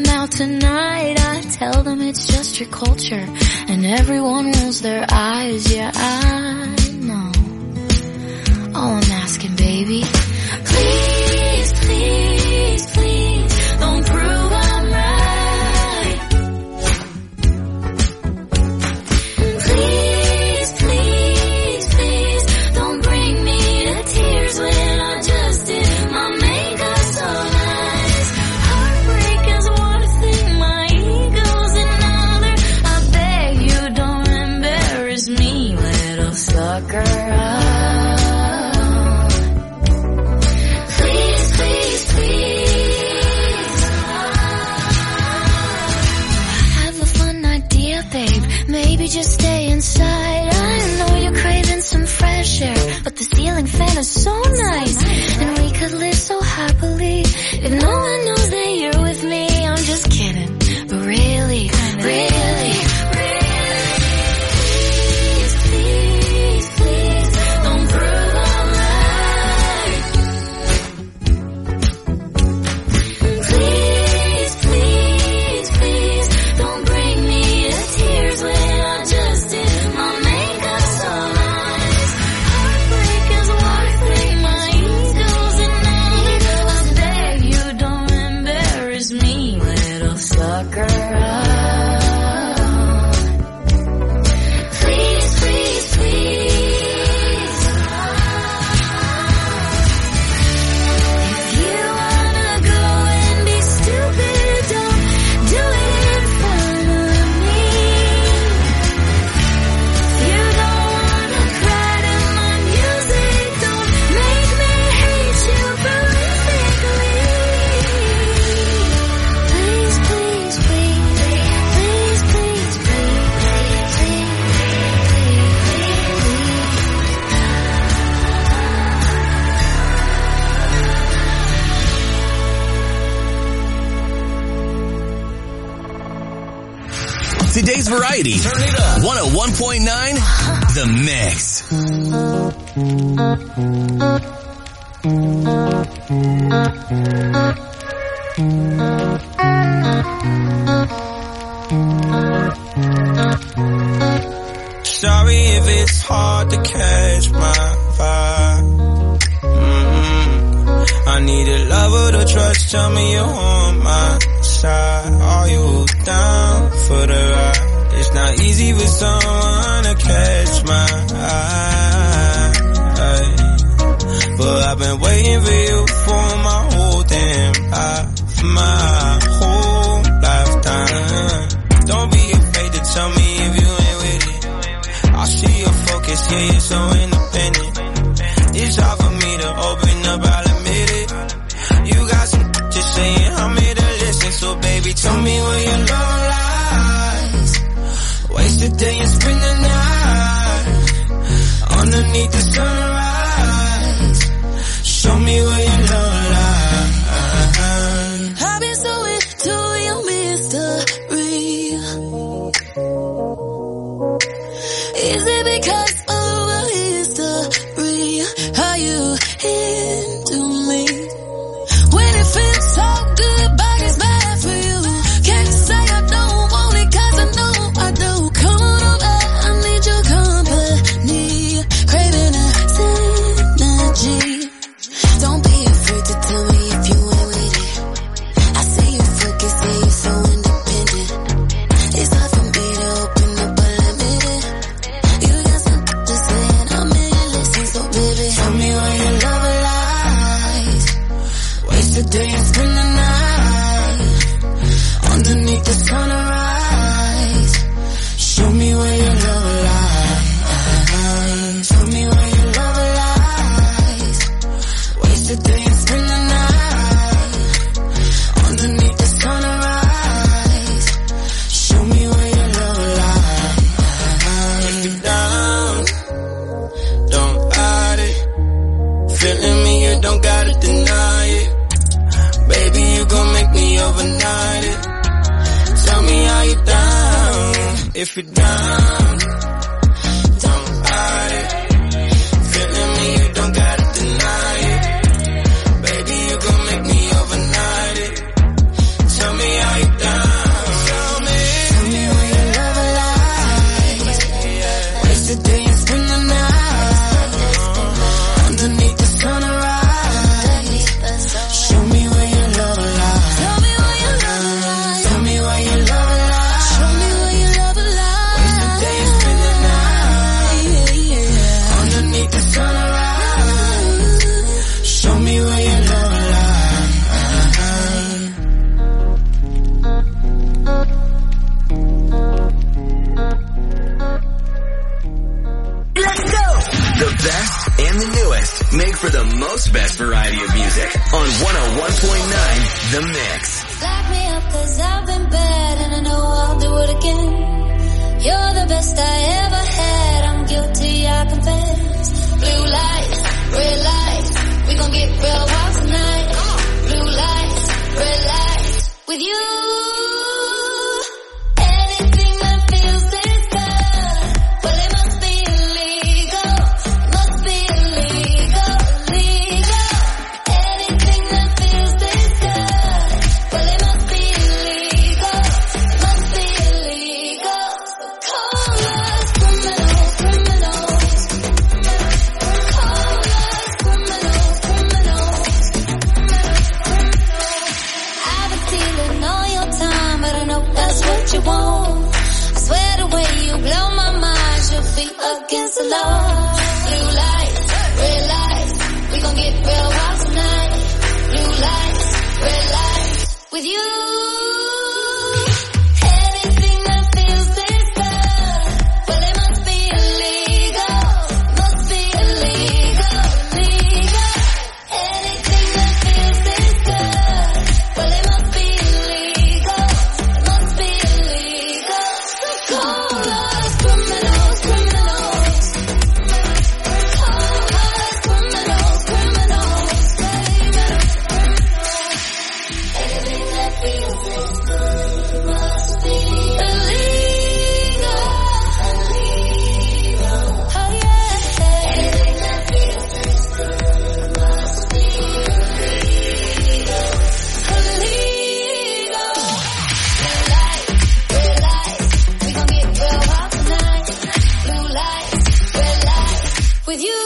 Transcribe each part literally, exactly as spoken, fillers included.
them out tonight, I tell them it's just your culture, and everyone rolls their eyes. Yeah, I know. All I'm asking, baby, please, please, please, don't prove I'm right. Please, please, please, don't bring me to tears when I just did my makeup so nice. Heartbreak is one thing, my ego's another. I beg you don't embarrass me, little sucker. Maybe just stay inside. I know you're craving some fresh air, but the ceiling fan is so nice, and we could live so happily if no one knows that you're with me. I'm just kidding, but really, really, please, please, please, don't prove I'm right. Please, please, please, don't bring me to tears when Today's Variety. Turn it up. one oh one point nine, The Mix. Sorry if it's hard to catch my vibe. Mm-hmm. I need a lover to trust. Tell me you're on my side. Are you down for the ride? It's not easy for someone to catch my eye, but I've been waiting for you for my whole damn life, my whole lifetime. Don't be afraid to tell me if you ain't with it. I see your focus, yeah, you're so independent. It's hard for me to open up, I'll admit it. You got some just saying, I'm here to listen. So baby, tell me where your love lies. Waste the day and spend the night underneath the sunrise. Show me where your love lies. I've been so into your mystery. Is it because of a history? Are you into me? When it feels so good, but it's bad for you. Can't say I don't want it, cause I know I do. Come on over, I need your company. Craving a synergy. Don't be afraid to tell me if you ain't with it. I see you focus, yeah, you're so independent. It's hard for me to open up, but admit it. You got something to say and I'm here to listen. So baby, tell me where your love lies. Waste the day and spend the night underneath the sunrise. Show me where your love lies. Show me where your love lies. Waste the day and spend the night underneath the sunrise. Show me where your love lies. If you're down, don't hide it. Feeling me, you don't gotta deny it. Baby, you gon' make me overnight it. Tell me how you down. If you're down, don't hide it. Feeling me, you don't gotta deny it. Baby, you gon' make me overnight it. Tell me how you make for the most best variety of music on one oh one point nine The Mix. Lock me up cause I've been bad and I know I'll do it again. You're the best I ever had, I'm guilty, I confess. Blue lights, red lights, we gon' get real wild tonight. Blue lights, red lights, with you. Anything that feels this good, well it must be illegal, must be illegal, illegal. Anything that feels this good, well it must be illegal, must be illegal. So call us criminals, criminals. Call us criminals, criminals. I've been stealing all your time, but I know that's what you want. I swear the way you blow my mind, your feet against the law. Blue lights, red lights, we gon' get real wild tonight. Blue lights, red lights, with you. Anything that feels this good, well it must be illegal, must be illegal, illegal. Anything that feels this good, well it must be illegal, must be illegal. So call us criminals, criminals. Call us criminals, criminals. Anything that feels this good must be illegal, illegal. Oh yeah. Anything that feels this good must be illegal, illegal. Blue lights, red lights, we gon' get real wild tonight. Blue lights, red lights, with you.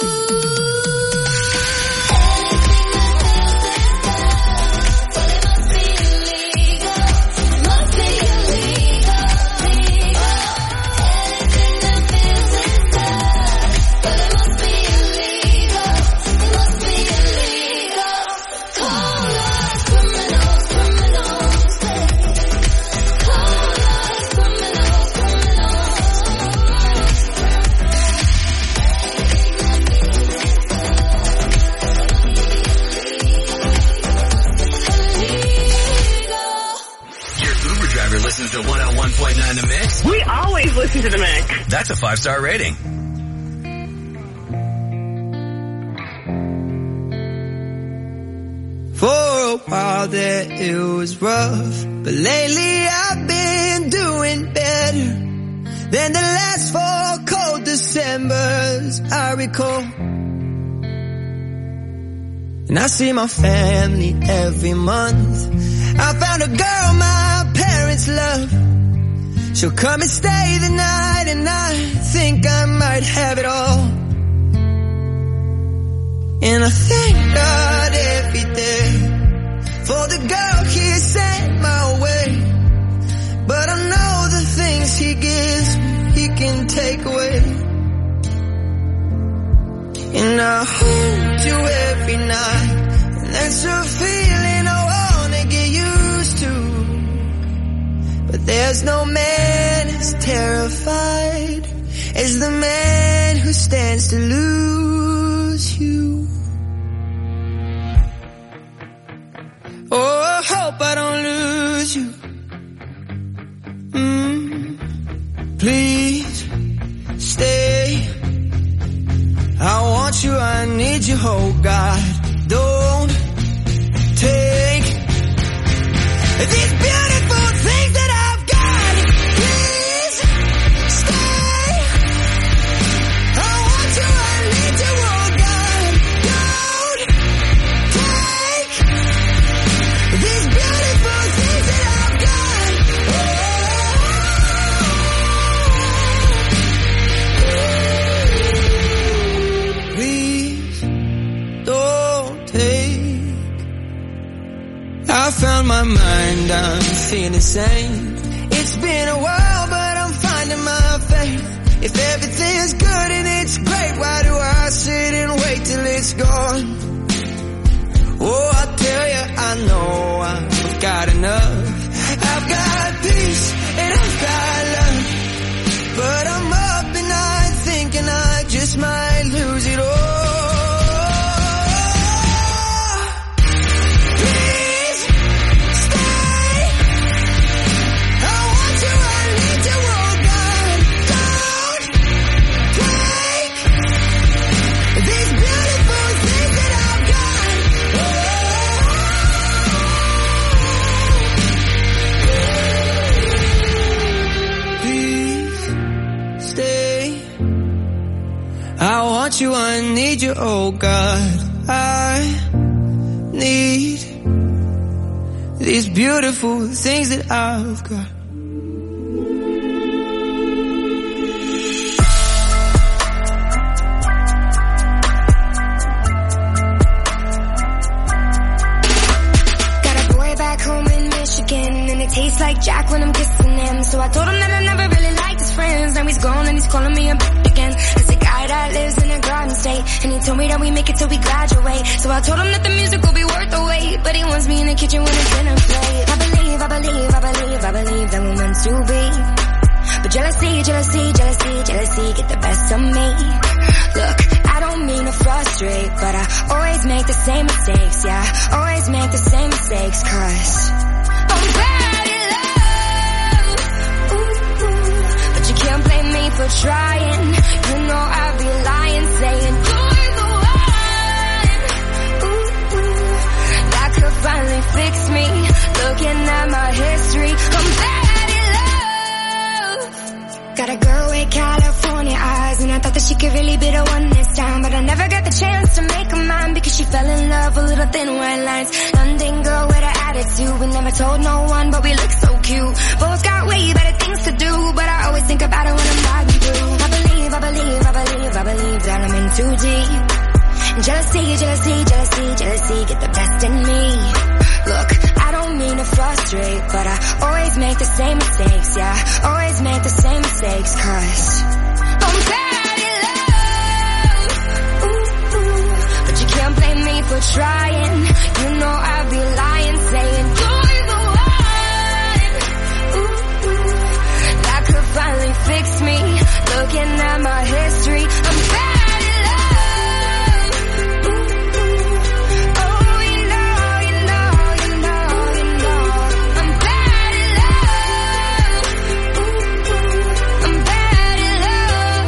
Anything that feels this good, well it must be illegal, must be illegal, illegal. Anything that feels this good, well it must be illegal, it must be illegal. Call us criminals, criminals. Call us criminals, criminals. Your Uber driver listens to one oh one point nine The Mix. We always listen to The Mix. That's a five-star rating. For a while there it was rough, but lately I've been doing better than the last four cold Decembers I recall. And I see my family every month. I found a girl my parents love. She'll come and stay the night, and I think I might have it all. And I thank God every day for the girl He sent my way. But I know the things He gives me, He can take away. And I hold you every night, and that's a feeling I wanna get used to. But there's no man as terrified as the man who stands to lose you. Oh, I hope I don't lose you. Mm, please stay. I want you, I need you, oh God. Don't take these beautiful things that I've got. Please stay. I want you, I need you, oh God. Don't take these beautiful things that I've got. Oh. Please don't take. I found my mind, I'm feeling sane. It's been a while, but I'm finding my faith. If everything's good and it's great, why do I sit and wait till it's gone? Oh, I tell you, I know I've got enough. I've got peace and I've got love. But I'm up at night thinking I just might lose it all. want you, I need you, oh God. I need these beautiful things that I've got. And it tastes like Jack when I'm kissing him. So I told him that I never really liked his friends. Now he's gone and he's calling me a bitch again. It's a guy that lives in a garden state, and he told me that we make it till we graduate. So I told him that the music will be worth the wait, but he wants me in the kitchen when it's dinner plate. I believe, I believe, I believe, I believe that we're meant to be. But jealousy, jealousy, jealousy, jealousy get the best of me. Look, I don't mean to frustrate, but I always make the same mistakes, yeah. Always make the same mistakes, cause I'm bad at love, ooh, ooh. But you can't blame me for trying. You know I'd be lying, saying you're the one, ooh, ooh. That could finally fix me. Looking at my history, I'm bad at love. Got a girl with California eyes, and I thought that she could really be the one this time, but I never got the chance to make her mine because she fell in love with little thin white lines. London girl with an attitude, we never told no one, but we look so cute. Both got way better things to do, but I always think about it when I'm riding through. I believe, I believe, I believe, I believe that I'm in too deep. Jealousy, jealousy, jealousy, jealousy get the best in me. Look, I don't mean to frustrate, but I always make the same mistakes, yeah. Always make the same mistakes, cause I'm bad at love, ooh, ooh. But you can't blame me for trying. You know I'd be lying, saying you're the one, ooh, ooh. That could finally fix me. Looking at my history, I'm bad at love, ooh, ooh. Oh, you know, you know, you know, you know, I'm bad at love, ooh, ooh. I'm bad at love.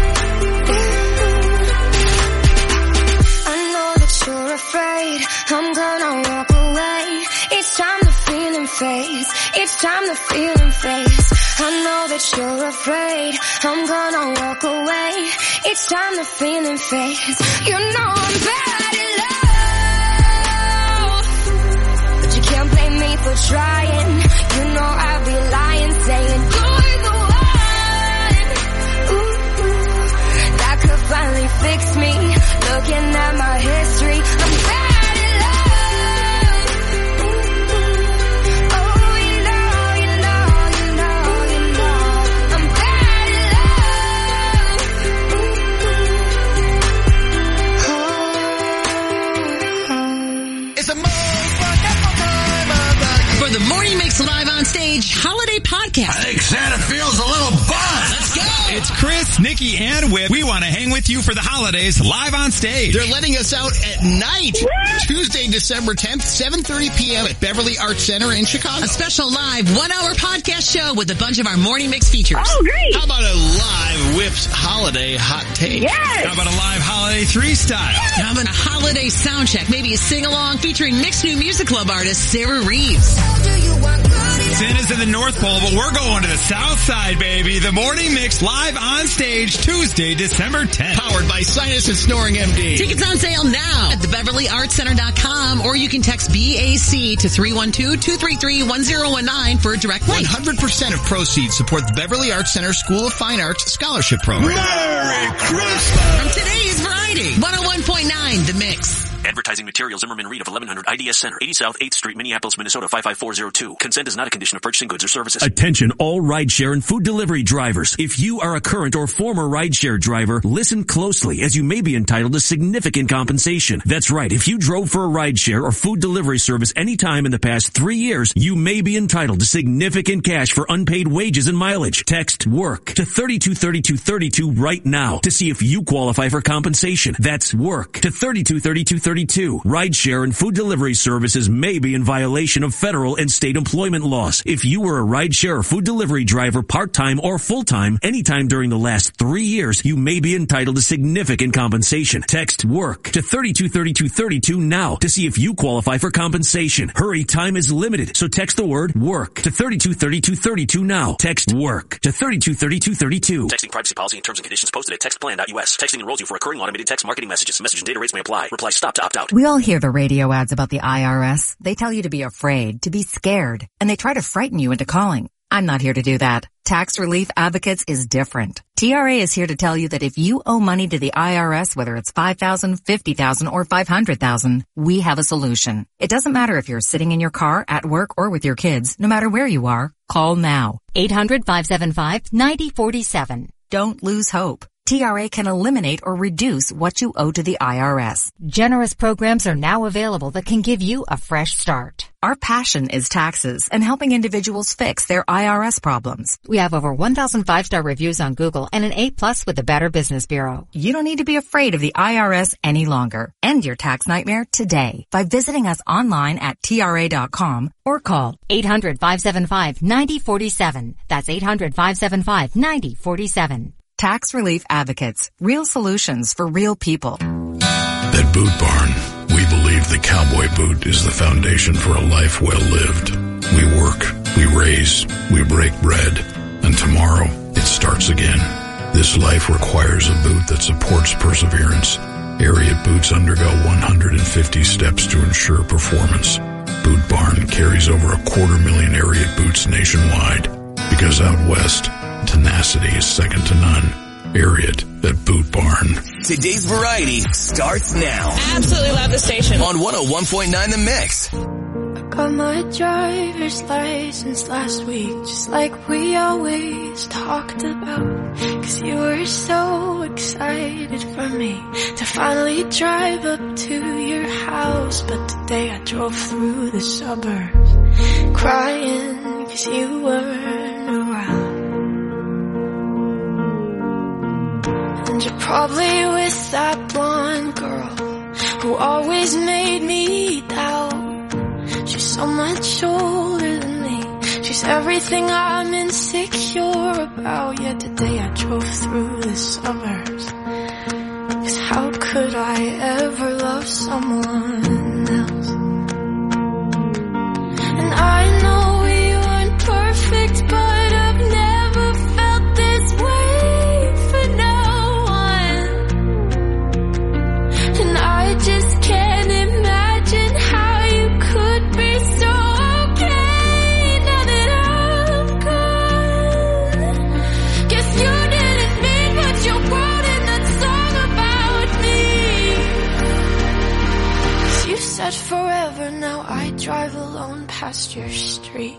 I know that you're afraid I'm gonna walk away. It's time the feeling fades. It's time the feeling fades. I know that you're afraid I'm gonna walk away. It's time the feeling fades. You know I'm bad at love, but you can't blame me for trying. You know I'd be lying, saying you're the one, ooh, ooh. That could finally fix me. Looking at my history, I'm bad. The Morning Mix Live on Stage Holiday Podcast. I think Santa feels a little buzzed. Let's go. It's Chris, Nikki, and Whip. We want to hang with you for the holidays live on stage. They're letting us out at night. Tuesday, December tenth, seven thirty p.m. at Beverly Arts Center in Chicago. A special live one-hour podcast show with a bunch of our Morning Mix features. Oh, great. How about a live Whip's holiday hot take? Yes. How about a live holiday three-style? How about a holiday sound check? Maybe a sing-along featuring Mixed New Music Club artist Sarah Reeves. Santa's in the North Pole, but we're going to the South Side, baby. The Morning Mix live on stage Tuesday, December tenth. Powered by Sinus and Snoring M D. Tickets on sale now at the beverly arts center dot com, or you can text B A C to three one two, two three three, one zero one nine for a direct link. one hundred percent of proceeds support the Beverly Arts Center School of Fine Arts Scholarship Program. Merry Christmas! From today's variety, one oh one point nine The Mix. Advertising material, Zimmerman Reed of eleven hundred I D S Center, eighty South eighth Street, Minneapolis, Minnesota, five five four zero two. Consent is not a condition of purchasing goods or services. Attention all rideshare and food delivery drivers. If you are a current or former rideshare driver, listen closely as you may be entitled to significant compensation. That's right. If you drove for a rideshare or food delivery service anytime in the past three years, you may be entitled to significant cash for unpaid wages and mileage. Text WORK to thirty-two thirty-two thirty-two right now to see if you qualify for compensation. That's WORK to thirty-two thirty-two thirty-two. thirty-two. Rideshare and food delivery services may be in violation of federal and state employment laws. If you were a rideshare or food delivery driver part-time or full-time anytime during the last three years, you may be entitled to significant compensation. Text WORK to thirty-two thirty-two thirty-two now to see if you qualify for compensation. Hurry, time is limited, so text the word WORK to thirty-two thirty-two thirty-two now. Text WORK to thirty-two thirty-two thirty-two. Texting privacy policy and terms and conditions posted at text plan dot U S. Texting enrolls you for recurring automated text marketing messages. Message and data rates may apply. Reply STOP to opt out. We all hear the radio ads about the I R S. They tell you to be afraid, to be scared, and they try to frighten you into calling. I'm not here to do that. Tax Relief Advocates is different. T R A is here to tell you that if you owe money to the I R S, whether it's five thousand dollars, fifty thousand dollars, or five hundred thousand dollars, we have a solution. It doesn't matter if you're sitting in your car, at work, or with your kids. No matter where you are, call now. eight hundred, five seven five, nine zero four seven. Don't lose hope. T R A can eliminate or reduce what you owe to the I R S. Generous programs are now available that can give you a fresh start. Our passion is taxes and helping individuals fix their I R S problems. We have over one thousand five-star reviews on Google and an A plus with the Better Business Bureau. You don't need to be afraid of the I R S any longer. End your tax nightmare today by visiting us online at T R A dot com or call eight hundred, five seven five, nine zero four seven. That's eight hundred, five seven five, nine zero four seven. Tax Relief Advocates. Real solutions for real people. At Boot Barn, we believe the cowboy boot is the foundation for a life well lived. We work, we raise, we break bread, and tomorrow it starts again. This life requires a boot that supports perseverance. Ariat boots undergo one hundred fifty steps to ensure performance. Boot Barn carries over a quarter million Ariat boots nationwide. Because out west, tenacity is second to none. Ariat at Boot Barn. Today's Variety starts now. Absolutely love the station. On one oh one point nine The Mix. I got my driver's license last week, just like we always talked about. Cause you were so excited for me to finally drive up to your house. But today I drove through the suburbs crying cause you weren't around. And you're probably with that blonde girl who always made me doubt. She's so much older than me. She's everything I'm insecure about. Yet today I drove through the suburbs. Cause how could I ever love someone else? And I know we weren't perfect, but I've never felt this way for no one. And I just can't imagine how you could be so okay now that I'm gone. Guess you didn't mean what you wrote in that song about me. 'Cause you said forever, now I drive alone past your street.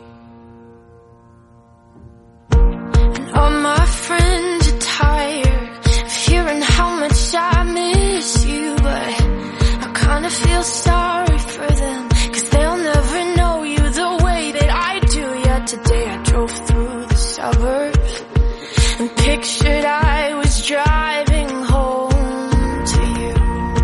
And all my friends are tired of hearing how much I miss you, but I kinda feel sorry for them, 'cause they'll never know you the way that I do. Yet today I drove through the suburbs and pictured I was driving home to you.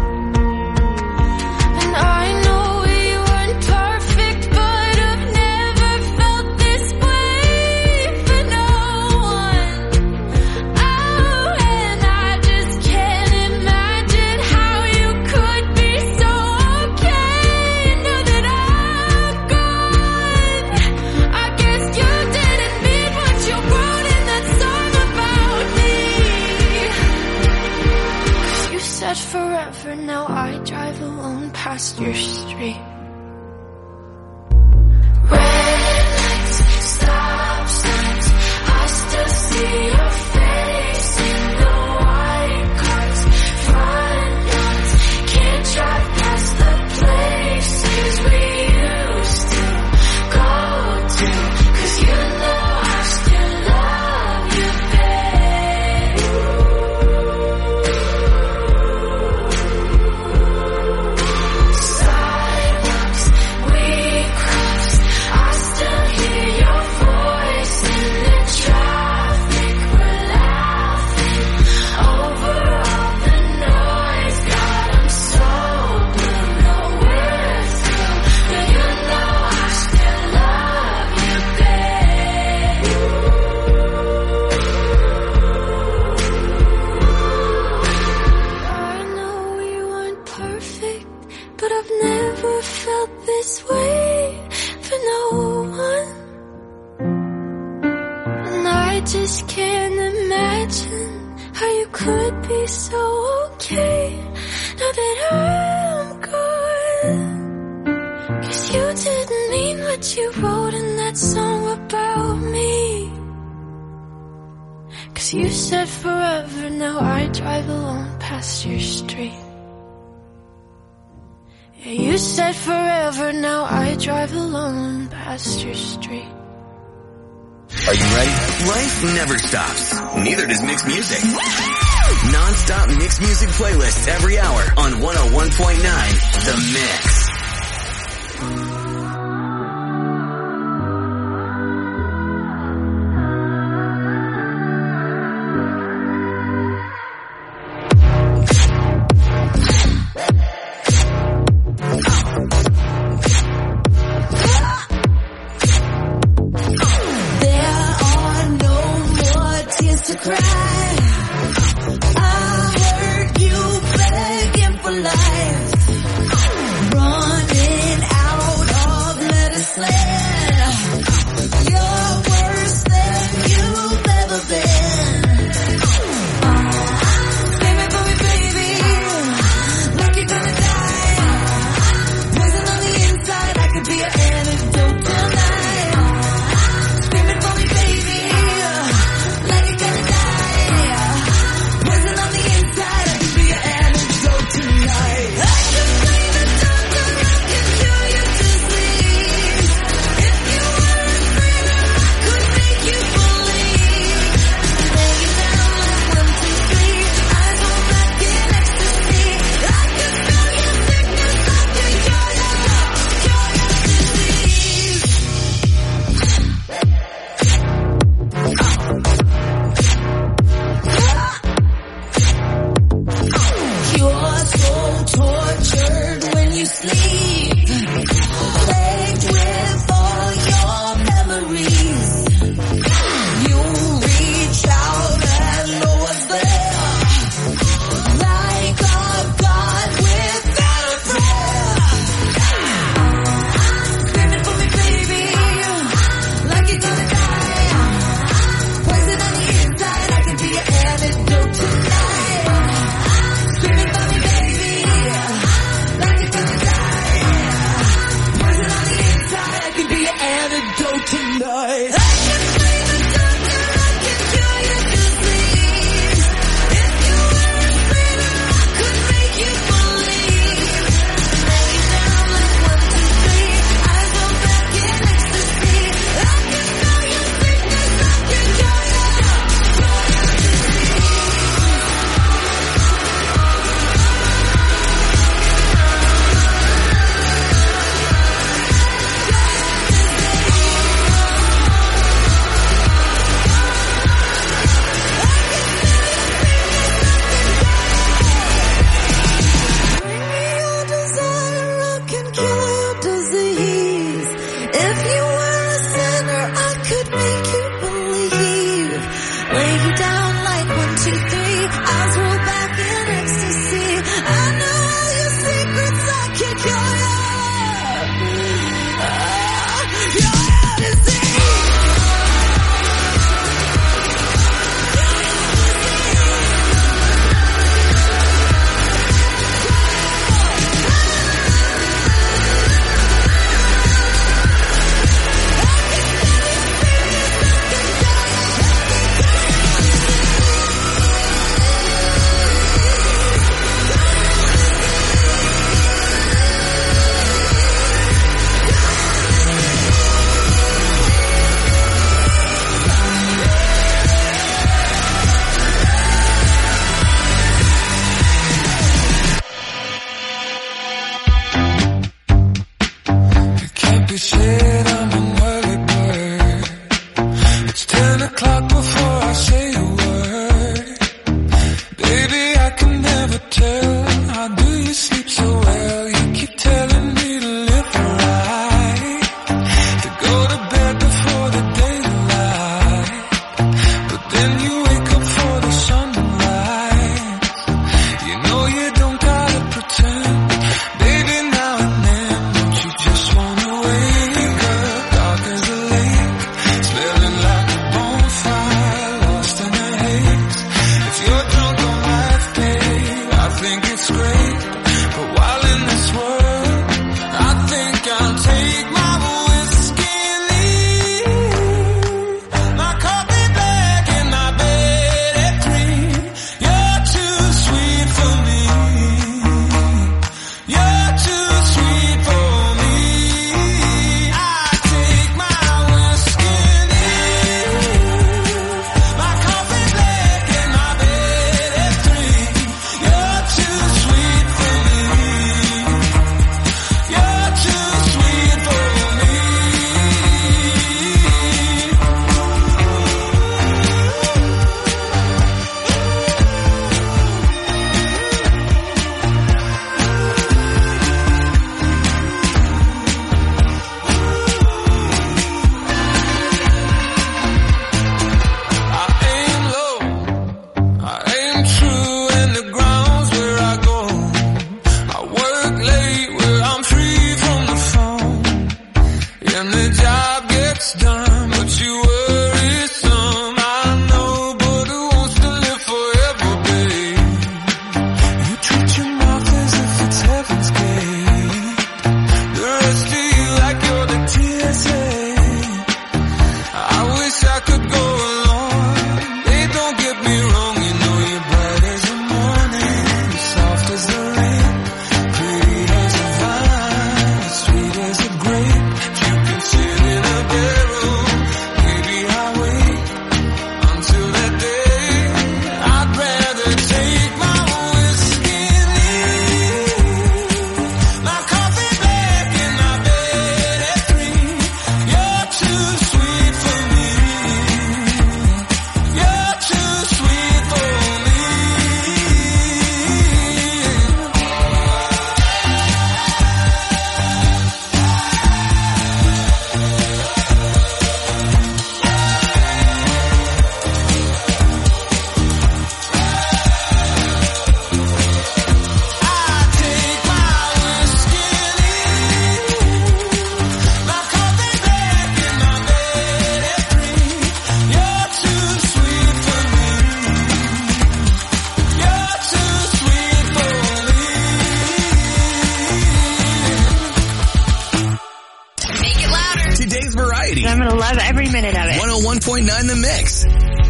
And I know we weren't perfect, but I've never felt this way for no one. Oh, and I just can't imagine how you could be so okay now that I'm gone. I guess you didn't mean what you wrote in that song about me. 'Cause you said forever, now I drive alone past your street. Red lights, stop signs, I still see your face in the white cars, front yards. Can't drive past the places we used to go to, 'cause you know I still love you, babe. Sidewalks, I just can't imagine how you could be so okay now that I'm gone. 'Cause you didn't mean what you wrote in that song about me. 'Cause you said forever, now I drive alone past your street. Yeah, you said forever, now I drive alone past your street. Are you ready? Life never stops. Neither does mixed music. Non-stop mixed music playlists every hour on one oh one point nine The Mix. one point nine The Mix.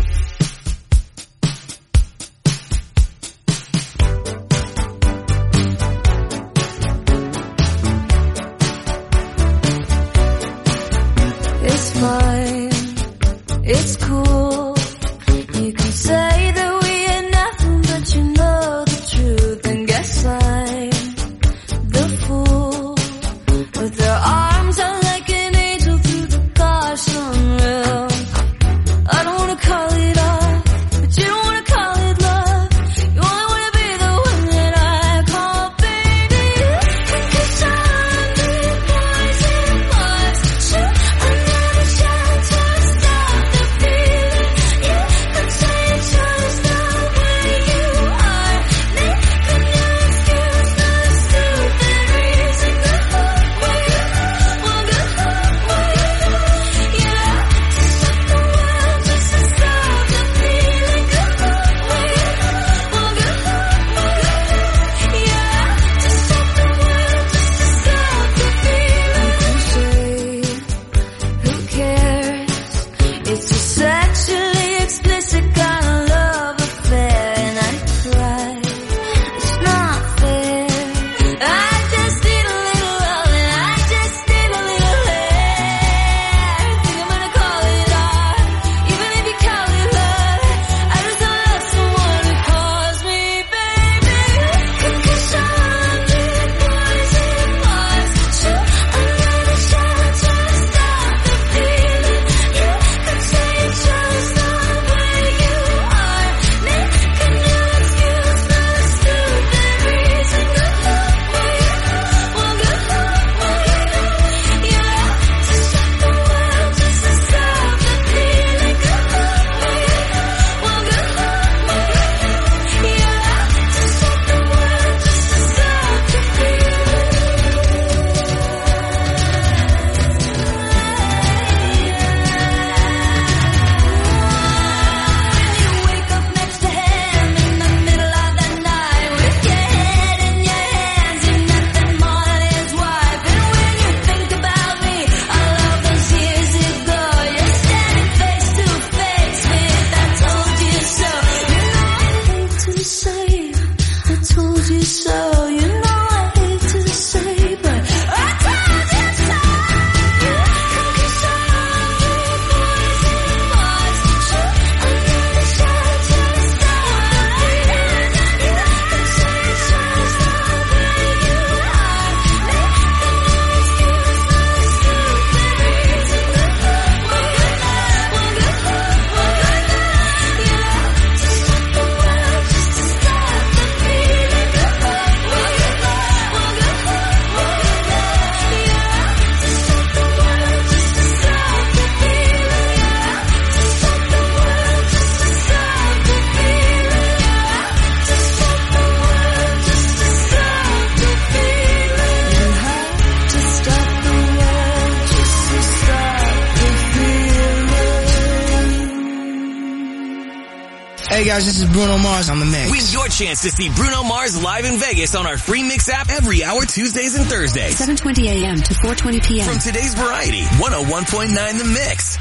It's fine, it's cool. You can say that we ain't nothing, but you know the truth. And guess I'm the fool with their arms out like an angel through the gosh unreal. I don't wanna call it art, but you don't wanna call it love. You only wanna be the one that I call baby. Cause I'm the poison Mars. Shoot another shot to stop the feeling. You could say it's just the way you are. Making your excuse for a stupid reason. Go home, well, go home, well, go home, well, go home. Yeah, to stop the world just to stop the feeling. Go home, well, go home, well, go home, well, go home. Yeah, to stop the world just to stop the feeling. Who cares? It's a sexually explicit kind of love affair, and I cry. It's not fair. I just need a little love, and I just need a little hair. Think I'm gonna call it art, even if you call it love. I just don't love someone who calls me baby. Cause I'm the poison Mars. Shoot another shot to stop the feeling. You could say it's just the way you are. Making your excuse for a stupid reason. Go home, well, go home, well, go home, well, go home. Yeah, to stop the world just to stop the feeling. Go home, well, go home, well, go home, well, go home. Yeah, to stop the world just to stop the You wake up next to him in the middle of the night with your head in your hands, you're nothing more than his wife. And when you think about me, all of those years ago, you're standing face to face with I told you so. You know I hate to say I told you so. You know I hate to say, but I told you so. Cause I'm the poison Mars. Shoot another shot to stop the feeling. You could say it's just the way you are. Making your excuse for a stupid reason. Go home, well, go home, well, go home, well, go home. Yeah, to stop the world just to stop the feeling. Go home, well, go home, well, go home, well, go home. Yeah, to stop the world just to stop the feeling. Yeah, to stop the world just to stop the feeling. Yeah, to stop the world just to stop the feeling. You have to stop the world just to stop the feeling. Hey guys, this is Bruno Mars on The Mix. Win your chance to see Bruno Mars live in Vegas on our free Mix app every hour, Tuesdays and Thursdays. seven twenty a.m. to four twenty p.m. From today's Variety, one oh one point nine The Mix.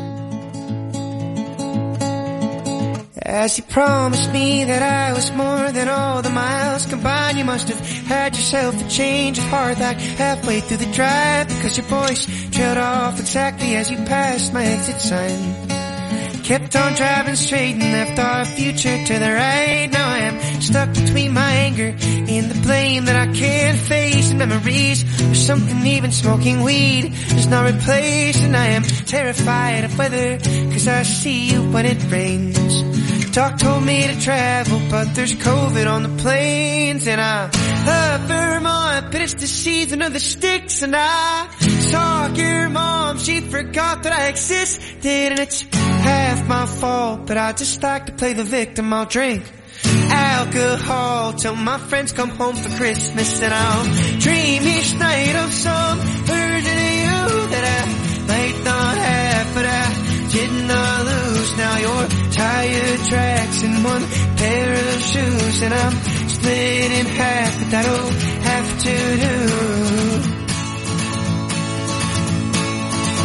As you promised me that I was more than all the miles combined, you must have had yourself a change of heart like halfway through the drive, because your voice trailed off exactly as you passed my exit sign. Kept on driving straight and left our future to the right. Now I am stuck between my anger and the blame that I can't face, and memories of something even smoking weed does not replace. And I am terrified of weather, cause I see you when it rains. Doc told me to travel, but there's COVID on the planes. And I love Vermont, but it's the season of the sticks. And I saw your mom, she forgot that I existed. And it's half my fault, but I just like to play the victim. I'll drink alcohol till my friends come home for Christmas. And I'll dream each night of some version of you that I might not have, but I did not lose. Now you're tire tracks and one pair of shoes, and I'm split in half, but that'll have to do.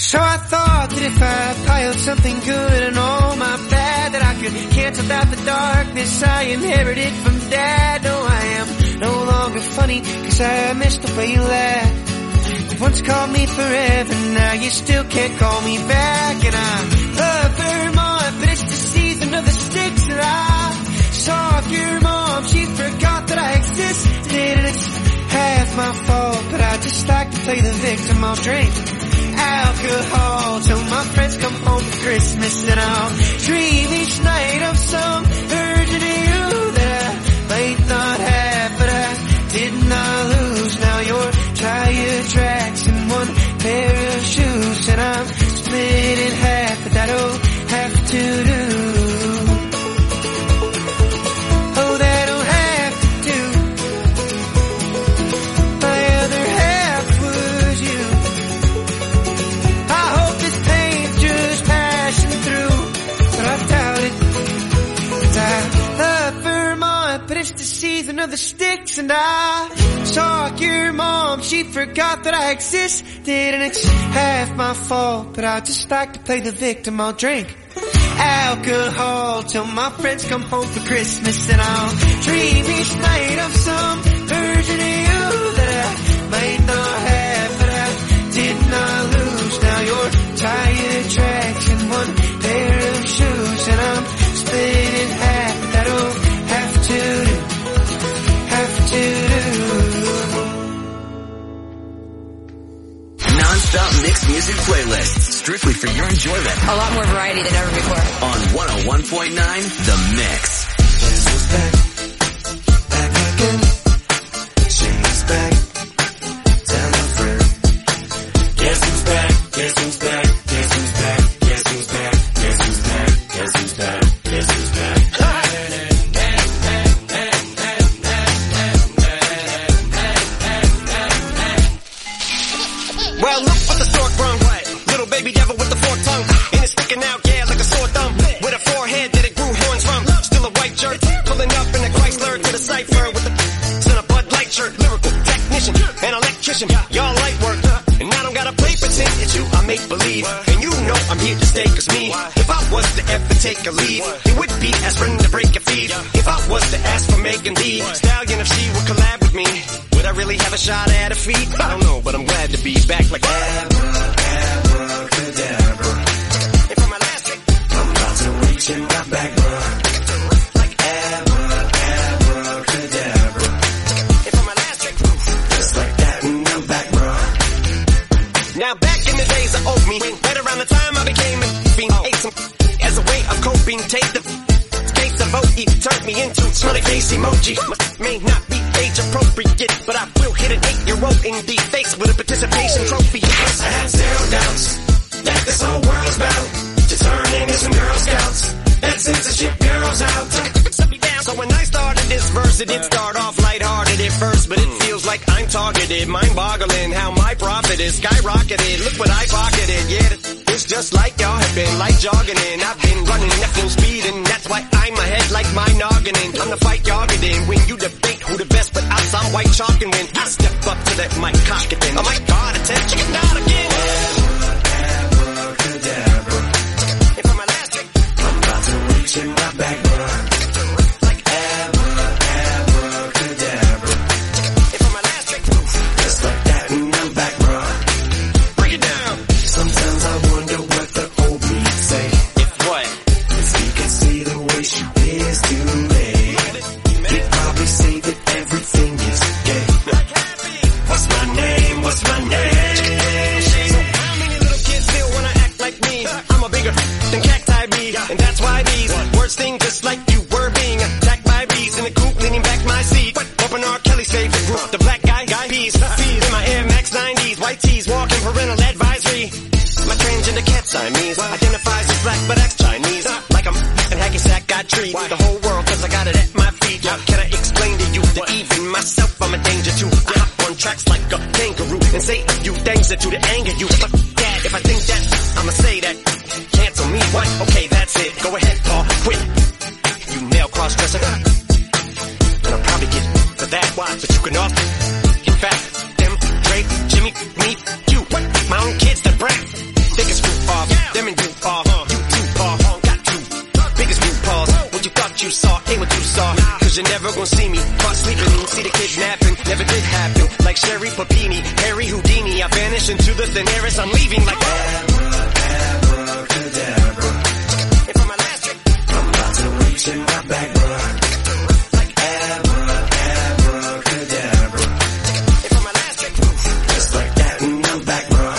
So I thought that if I piled something good and all my bad, that I could cancel out the darkness I inherited from Dad. No, I am no longer funny, cause I missed the way you laughed. You once called me forever, now you still can't call me back. And I love Vermont, but it's the season of the sticks. And I saw your mom, she forgot that I existed. And it's half my fault, but I just like to play the victim. I'll drink alcohol till my friends come home for Christmas, and I'll dream each night of some version of you that I might not have, but I did not lose. Now you're tire tracks and one pair of shoes, and I'm split in half, but that'll have to do. Oh, that'll have to do. My other half was you. I hope this pain's just passing through, but I doubt it. 'Cause I love Vermont, but it's the season of the sticks. And I saw your mom, she forgot that I existed. And it's half my fault, but I just like to play the victim. I'll drink alcohol till my friends come home for Christmas, and I'll dream each night of some version of you that I might not have, but I did not lose. Now you're tire tracks and one pair of shoes, and I'm split in half, but that'll have to do, have to do. Non-stop mixed music playlists, strictly for your enjoyment. A lot more variety than ever before. On one oh one point nine, The Mix. She's back, back again. She's back, tell a friend. Guess who's back? Guess who's back? Guess who's back? Guess who's back? Guess who's back? Guess who's back? Guess who's back? Well, look what the stork brung. Little baby devil with the forked tongue, and it's sticking out, yeah, like a sore thumb. With a forehead that it grew horns from. Still a white shirt, pulling up in a Chrysler to the cipher with the still a Bud Light shirt. Lyrical technician, an electrician, y'all light work. And I don't gotta play pretend, it's you I make believe. And you know I'm here to stay, cause me, if I was to ever take a leave, it would be aspirin to break a feed. If I was to ask for Megan Thee Stallion, if she would collab with me, would I really have a shot at a feat? I don't know, but I'm glad to be back like abracadabra. And for my last trick, I'm about to reach in my back, bro. Like abracadabra. And for my last trick, just like that, and I'm back, bro. Now back in the days of old me, right around the time I became a fiend, ate some as a way of coping. Take the case of O E, turned me into smelly face emoji. May not be age appropriate, but I will hit an eight-year-old in the face with a participation trophy. Yes, I had zero doubts that this whole world's about to turn into some Girl Scouts and censorship girls out. So when I started this verse, it did start off lighthearted at first, but it feels like I'm targeted, mind-boggling how my profit is skyrocketed. Look what I pocketed, yeah, it's just like y'all have been like jogging in. I've been running at full speed, and that's why I'm ahead like my noggin in. I'm the fight y'all get in when you debate who the best, but I'm some white chalk, and when I step up to that mic, cock it in. Oh my God, attention, not again. Abracadabra. And for my last trick, I'm about to reach in my back, bro. And that's why these words sting just like you were being attacked by bees in the coop, leaning back my seat. Open R. Kelly's favorite group, the Black Guy Guy Peas. In my Air Max nineties, white tees, walking parental advisory. My transgender cat Siamese identifies as black but acts Chinese. Like I'm and hacky sack, I treat the whole world cause I got it at my feet. Can I explain to you that even myself I'm a danger to? I hop on tracks like a kangaroo and say a few things that do to anger you. Fuck that, if I think that, I'ma say that. Cancel me, what? Okay, that's it. Go ahead, Paul, quit. You male cross-dresser. And I'll probably get for that, why? But you can often, in fact, them, Drake, Jimmy, me, you. What? My own kids, the brat. They star, cause you're never gonna see me. Caught sleeping, see the kidnapping, never did happen. Like Sherry Papini, Harry Houdini, I vanish into the thin air as I'm leaving like abracadabra. And for my last trick, I'm about to reach in my back, bro. Like abracadabra. And for my last trick, just like that, and I'm back, bro.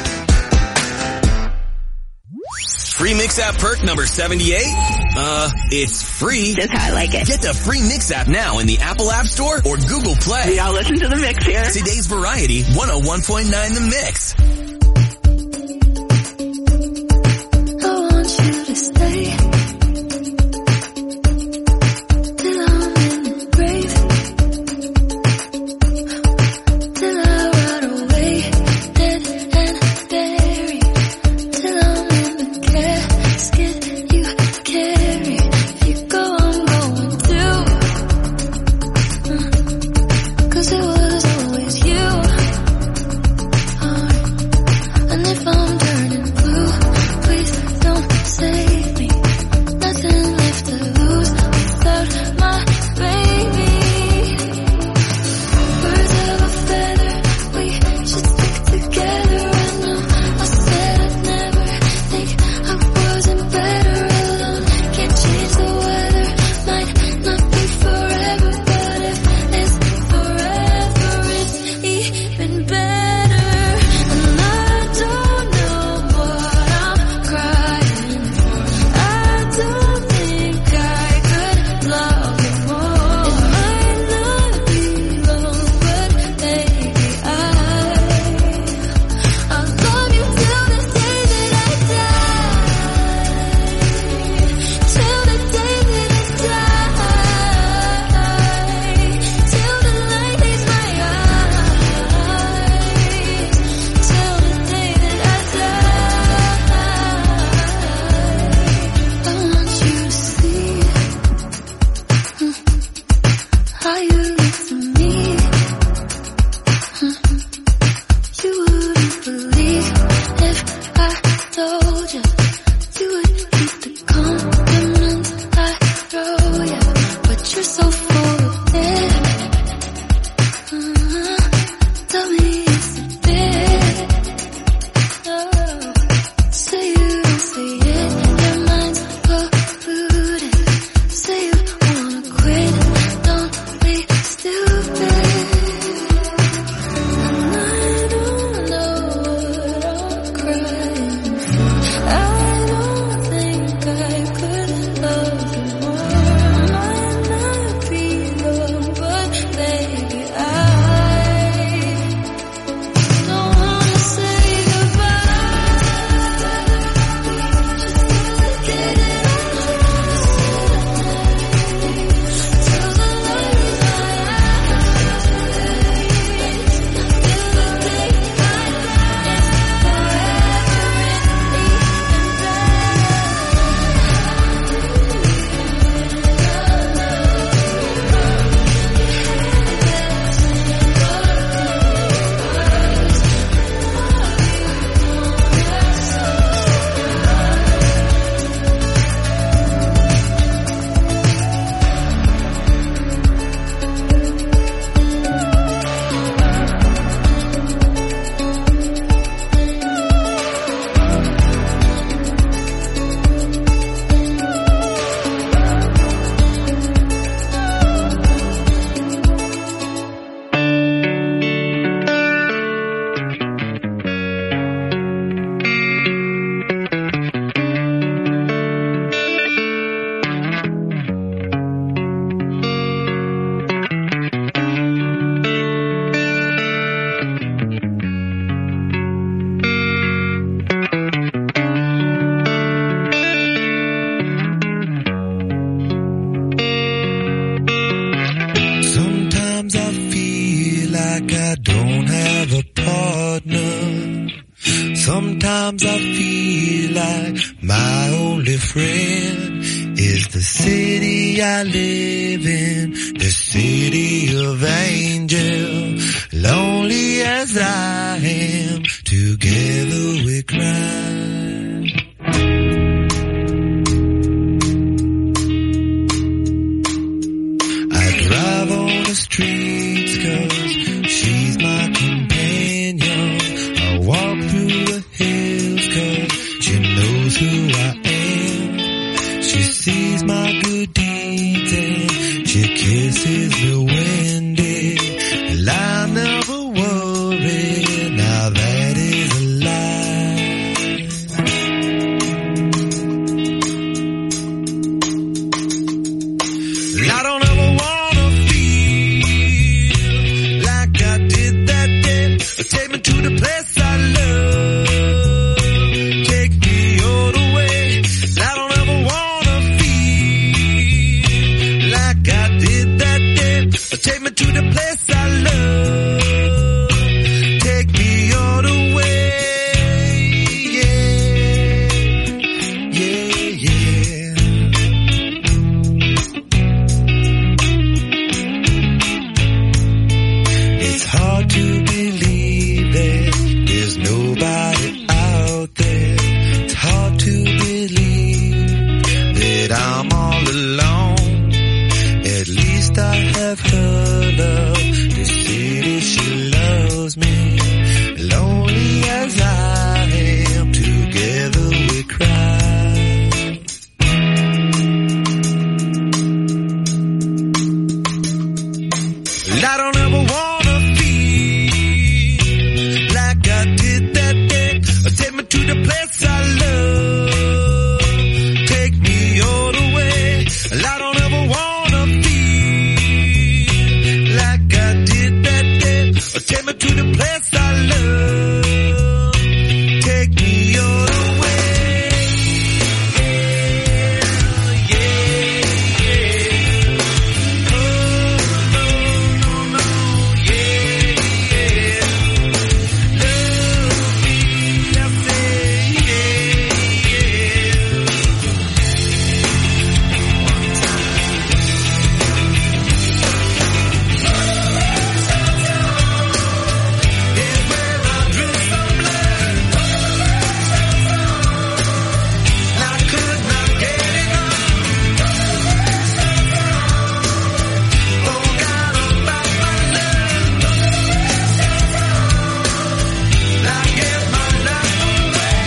Free Mix app perk number seventy-eight? Uh, it's free. That's how I like it. Get the free Mix app now in the Apple App Store or Google Play. Y'all listen to the Mix here. Today's Variety, one oh one point nine The Mix. I want you to stay till I'm in the grave, till I rot away, dead and buried, till I'm in the casket you carry. If you go, I'm going too, cause it was always you. And if I'm turning blue, please don't save me. Nothing left to lose without my baby. Birds of a feather, we should stick together. I know I said I'd never think I wasn't better alone. Can't change the weather, might not be forever, but if it's forever, it's even better. And I don't know what I'm crying for. I don't think I could love you more. It might not be long, but baby, I I'll love you till the day that I die. Till the day that I die. Till the light leaves my eyes. Till the day that I die. I want you to see how you look to me. You wouldn't believe if I told you. You would keep the compliments I throw you, but you're so full of it. Uh-huh. Tell me it's a bit. Oh. Say you don't see it, your mind's polluted. Say you wanna quit, don't be stupid. And I don't know what I'm crying for. I don't think I could love you more. Might not be long, but baby, I don't wanna say goodbye. Just get it till the light is my eyes. Till the day I die, it's Sometimes I feel like I don't have a partner. Sometimes I feel like my only friend is the city I live in, the city of angels. Lonely as I am, together we cry. sees my good deeds and she kisses the windy. Well, I never worry, now that is a lie. Well, I don't ever wanna feel like I did that day. Take me to the place I love. Take me all the way. I don't ever wanna feel like I did that day. Take me to the place I love. Take me all the way. Yeah, yeah, yeah. It's hard to believe that there's nobody out there. It's hard to believe that I'm all alone. At least I have her love. The city, she loves me. Lonely as I am, together we cry. Well, I don't ever wanna feel like I did that day. Take me to the place I love. Take me all the way. Well, I don't ever wanna feel like I did that day. Take me to the place I love. Take me all the way. Yeah, yeah. Oh, no, no, no, yeah, yeah. Love me, I say, yeah, yeah. It's where I drew some blood. I could not get enough. Forgot about my love. I gave my life away.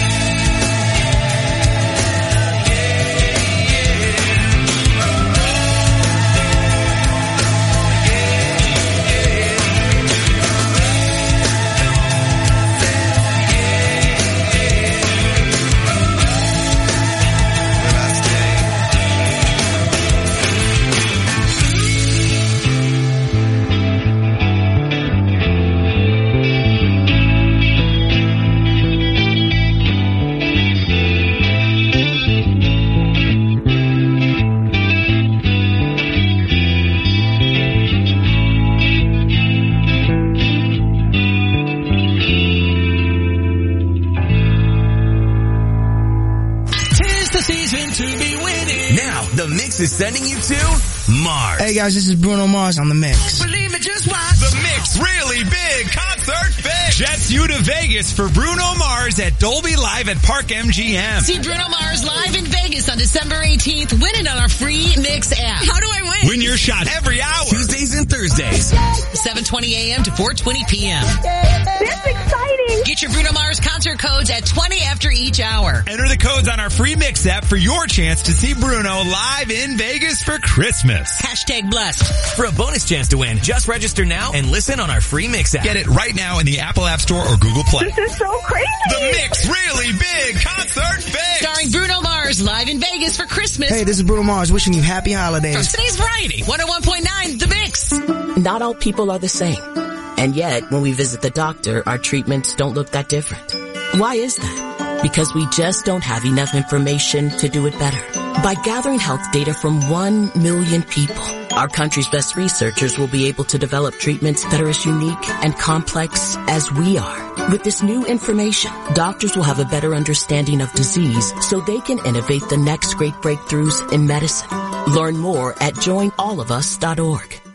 Tis the season to be winning. Now, the mix is sending you to Mars. Hey guys, this is Bruno Mars on the mix. Believe it, just watch. The Mix Really Big Concert Fix jets you to Vegas for Bruno Mars at Dolby Live at Park M G M. See Bruno Mars live in Vegas on December eighteenth. Win it on our free Mix app. How do I win? Win your shot every hour. Tuesdays and Thursdays. seven twenty a.m. to four twenty p.m. That's exciting. Get your Bruno Mars concert codes at twenty after each hour. Enter the codes on our free Mix app for your chance to see Bruno live in Vegas for Christmas. Hashtag blessed. For a bonus chance to win, just register now and listen on our free Mix app. Get it right now in the Apple App Store or Google Play. This is so crazy. The Mix Really Big Concert Fix. Starring Bruno Mars live in Vegas for Christmas. Hey, this is Bruno Mars wishing you happy holidays. From today's Variety, one oh one point nine The Mix. Not all people are the same. And yet, when we visit the doctor, our treatments don't look that different. Why is that? Because we just don't have enough information to do it better. By gathering health data from one million people, our country's best researchers will be able to develop treatments that are as unique and complex as we are. With this new information, doctors will have a better understanding of disease so they can innovate the next great breakthroughs in medicine. Learn more at join all of us dot org. Paid non-attorney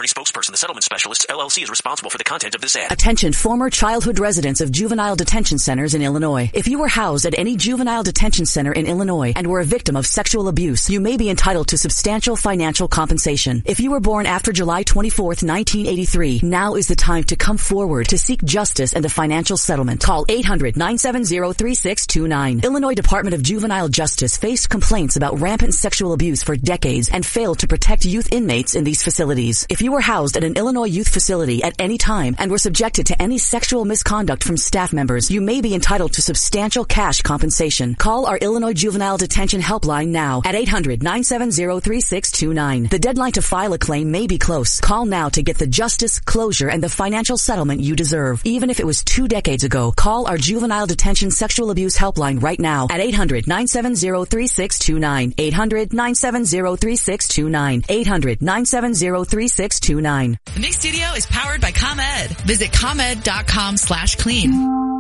attorney spokesperson. The Settlement Specialists, L L C is responsible for the content of this ad. Attention former childhood residents of juvenile detention centers in Illinois. If you were housed at any juvenile detention center in Illinois and were a victim of sexual abuse, you may be entitled to substantial financial compensation. If you were born after July twenty-fourth, nineteen eighty-three, now is the time to come forward to seek justice and a financial settlement. Call eight hundred, nine seven zero, three six two nine. Illinois Department of Juvenile Justice faced complaints about rampant sexual abuse for decades and failed to protect youth inmates in these facilities. If you were housed at an Illinois youth facility at any time and were subjected to any sexual misconduct from staff members, you may be entitled to substantial cash compensation. Call our Illinois Juvenile Detention Helpline now at eight hundred, nine seven zero, three six two nine. The deadline to file a claim may be close. Call now to get the justice, closure, and the financial settlement you deserve. Even if it was two decades ago, call our Juvenile Detention Sexual Abuse Helpline right now at eight hundred, nine seven zero, three six two nine. eight hundred, nine seven zero, three six two nine. eight hundred, nine seven zero, three six two nine. The Mix Studio is powered by ComEd. Visit ComEd.com slash clean.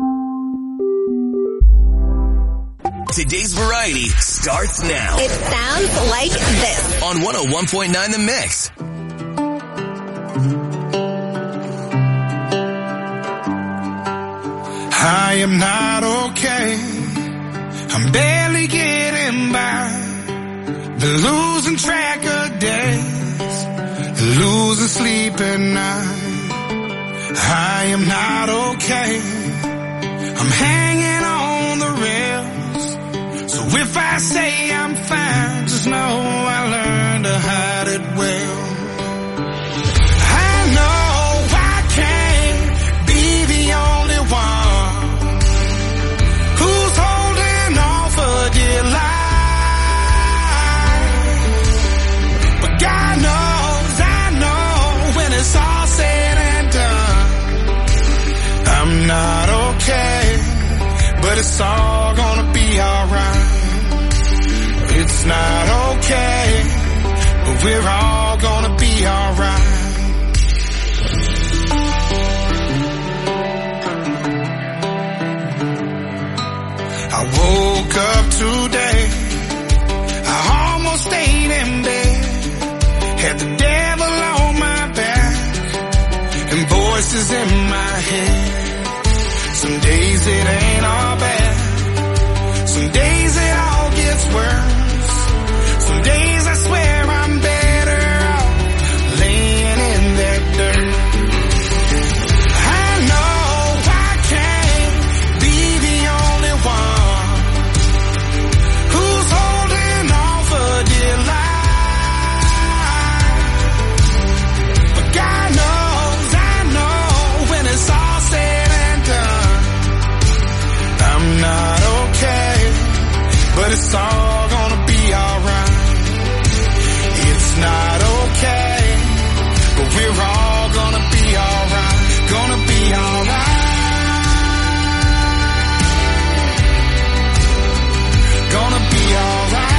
Today's variety starts now. It sounds like this. On one oh one point nine The Mix. I am not okay. I'm barely getting by. Been losing track of days, losing sleep at night. I am not okay. I'm hanging on the rails. So if I say I'm fine, just know I learned to hide it well. I know I can't be the only one who's holding on for dear life. God knows, I know, when it's all said and done, I'm not okay, but it's all gonna be alright. It's not okay, but we're all gonna be alright. I woke up today, I almost stayed in bed. Had the devil on my back and voices in my head. Some days it ain't all bad. Some days it all gets worse. Some days I swear I'm better off laying in that dirt. I know I can't be the only one who's holding on for dear life. God knows, I know, when it's all said and done, I'm not okay, but it's all gonna be alright. It's not okay, but we're all gonna be alright, gonna be alright, gonna be alright.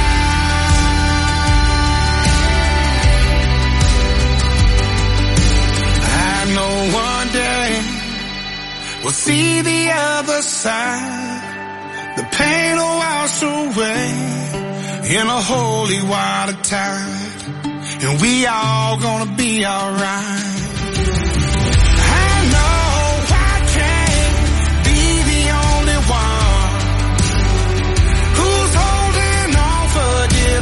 I know one day we'll see the other side. The pain will wash away in a holy water tide, and we all gonna be alright. I know I can't be the only one who's holding on for dear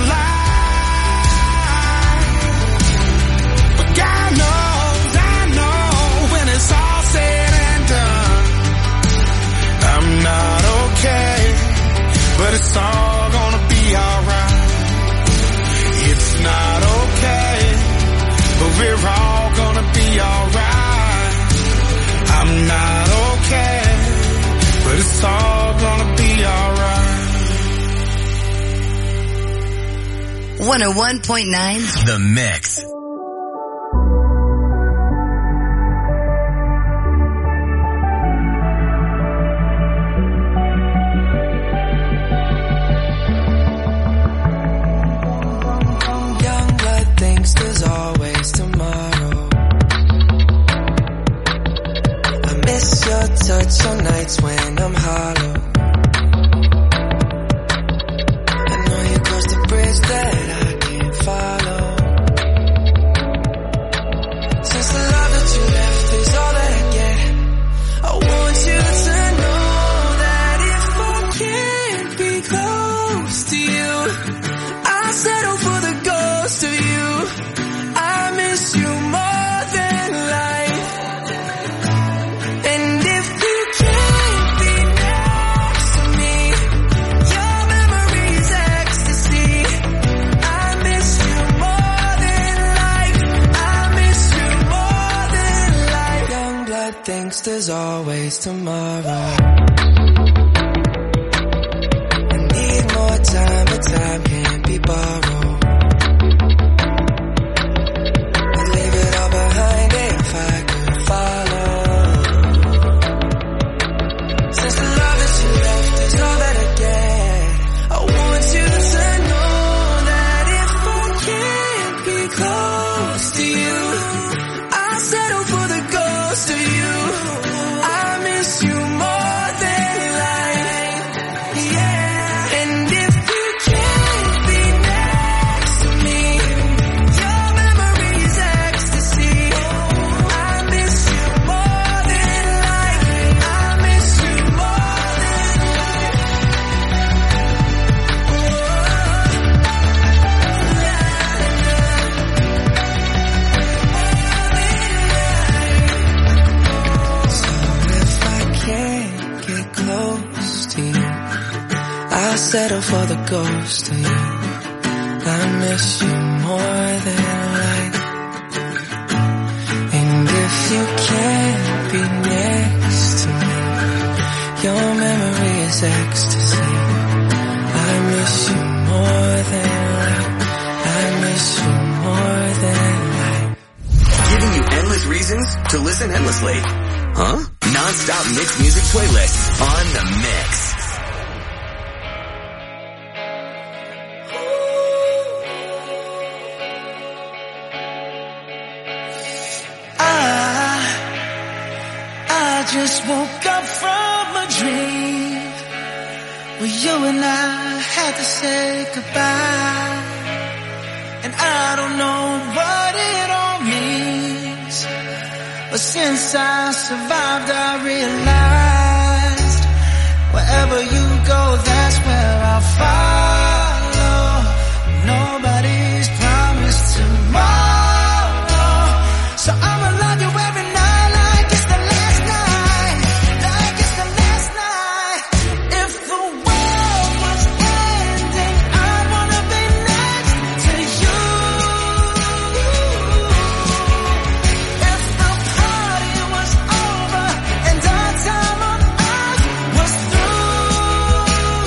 life, but God knows, I know, when it's all said and done, I'm not okay, but it's all gonna be alright. It's not okay, but we're all gonna be alright. I'm not okay, but it's all gonna be alright. one oh one point nine The Mix. There's always tomorrow. I miss your touch on nights when I'm hollow. I know you crossed the bridge that I can't follow. I'll settle for the ghost of you. I miss you more than life. And if you can't be next to me, your memory's ecstasy. I miss you more than life. I miss you more than life. Young blood thinks there's always tomorrow. I need more time, but time can't be borrowed. I'd leave it all behind if I could follow. Since the love that you left is all that I get, I want you to know that if I can't be close to you, I'll settle for the ghost of you. I miss you more than life, yeah. And if you can't be next to me, your memory's ecstasy. I miss you more than life. I miss you more than So if I can't get close to you, I'll settle for the ghost of you. I miss you more than life. And if you can't be next to me, your memory is ecstasy. I miss you more than life. I miss you more than life. Giving you endless reasons to listen endlessly. Huh? Non-stop mixed music playlists on the mix. I, I just woke up from a dream where you and I had to say goodbye. And I don't know what it all means, but since I survived I realized wherever you go, that's where I'll follow. Nobody's promised tomorrow, so I'ma love you every night like it's the last night, like it's the last night. If the world was ending, I'd wanna be next to you. If the party was over and our time on earth was through,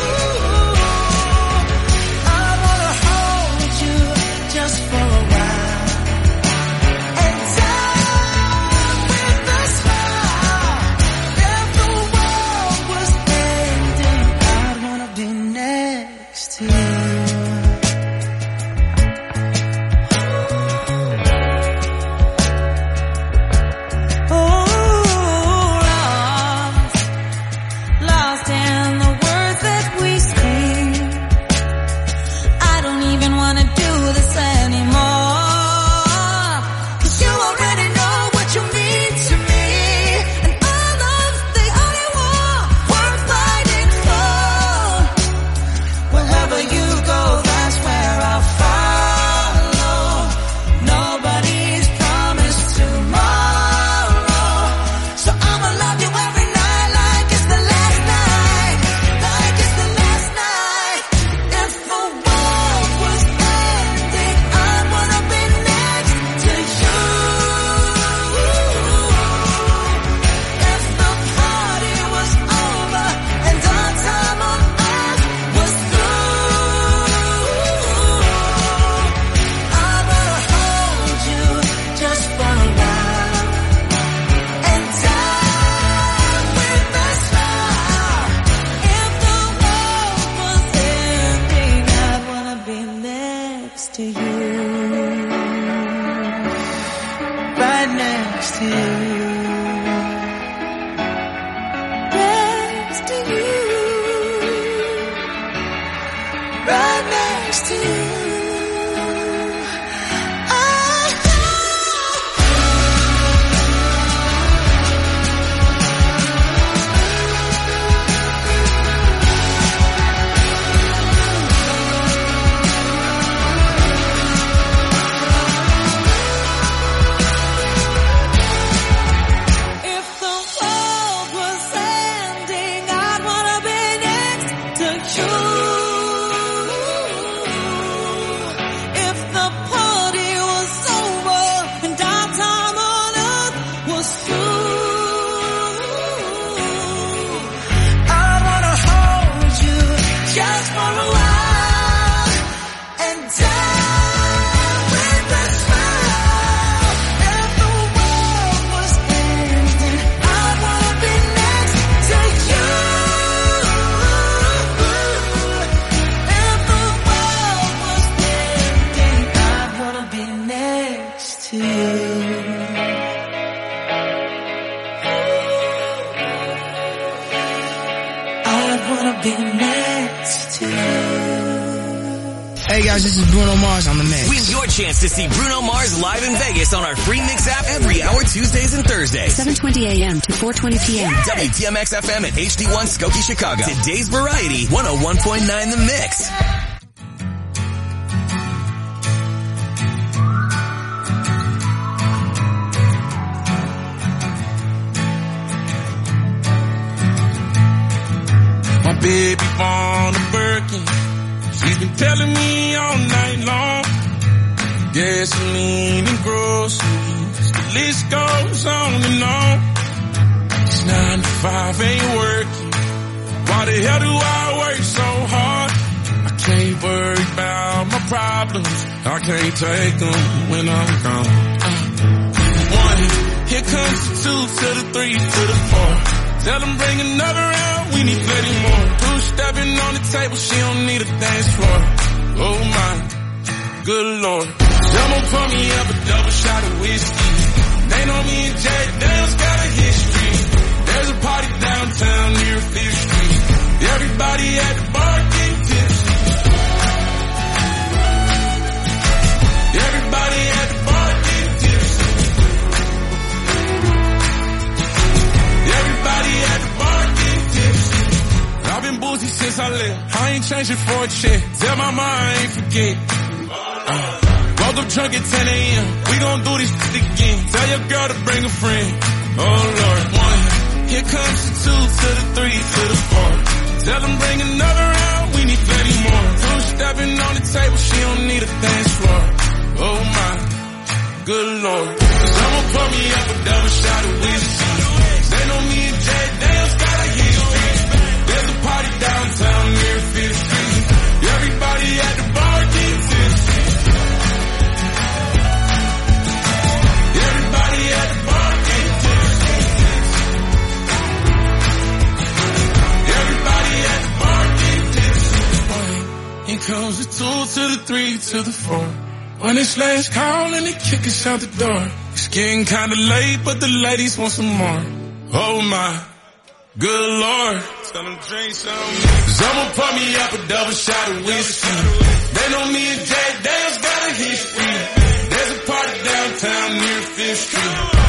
I wanna hold you just for a while and die with a smile. If the world was ending, I'd wanna be next to you. Oh, lost, lost in the words that we speak. I don't even wanna do this anymore, 'cause you already know what you mean to me, and our love's the only war worth fighting for. Wherever you go, that's where I'll follow. Nobody's promised tomorrow, so I'ma love you every night like it's the last night, like it's the last night. If the world was ending, I'd wanna be next to you. If the party was over and our time on earth was through, I wanna hold you just for a while and die with a smile. If the world was ending, I'd wanna be next to you, right next to you, next to you, right next to you. I Hey guys, this is Bruno Mars on the mix. Win your chance to see Bruno Mars live in Vegas on our free Mix app every hour Tuesdays and Thursdays. seven twenty a.m. to four twenty p.m. W T M X F M at H D one Skokie, Chicago. Today's Variety, one oh one point nine The Mix. My baby born a Birkin. She's been telling me all night long. Gasoline and groceries, the list goes on and on. This nine to five ain't working. Why the hell do I work so hard? I can't worry about my problems. I can't take them when I'm gone. Uh, one, here comes the two to the three to the four. Tell them bring another round, we need plenty more. Two stepping on the table, she don't need a dance floor. Oh my, good lord. Someone pour me up a double shot of whiskey. They know me and Jack Daniels got a history. There's a party downtown near Fifth Street. Everybody at the bar getting tipsy. Everybody at the bar getting tipsy. Everybody at the bar getting tipsy. I've been boozy since I left. I ain't changing for a check. Tell my mom I ain't forget. Uh, woke up drunk at ten a.m. We gon' do this again. Tell your girl to bring a friend. Oh Lord, one. Here comes the two to the three to the four. Tell them bring another round. We need plenty more. Two stepping on the table. She don't need a dance floor. Oh my, good lord. Someone pour me up a double shot of whiskey. They know me and Jack Daniels got a history. There's a party downtown near Fifth Street. Everybody at the bar getting tipsy. Everybody at the bar getting tipsy. Everybody at the bar getting tipsy. Here comes the two to the three to the four. When it's last call and they kick us out the door. It's getting kinda late, but the ladies want some more. Oh my, good lord. Tell them drink some. Someone pour me up a double shot of whiskey. They know me and Jack Daniels got a history. There's a party downtown near Fifth Street.